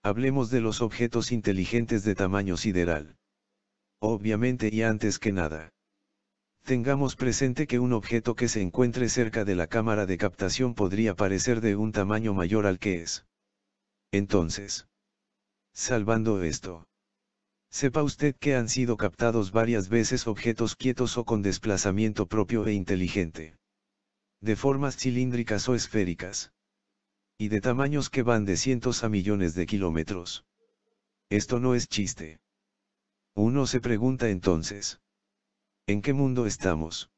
Hablemos de los objetos inteligentes de tamaño sideral. Obviamente y antes que nada, tengamos presente que un objeto que se encuentre cerca de la cámara de captación podría parecer de un tamaño mayor al que es. Entonces, salvando esto, sepa usted que han sido captados varias veces objetos quietos o con desplazamiento propio e inteligente, de formas cilíndricas o esféricas, y de tamaños que van de cientos a millones de kilómetros. Esto no es chiste. Uno se pregunta entonces, ¿en qué mundo estamos?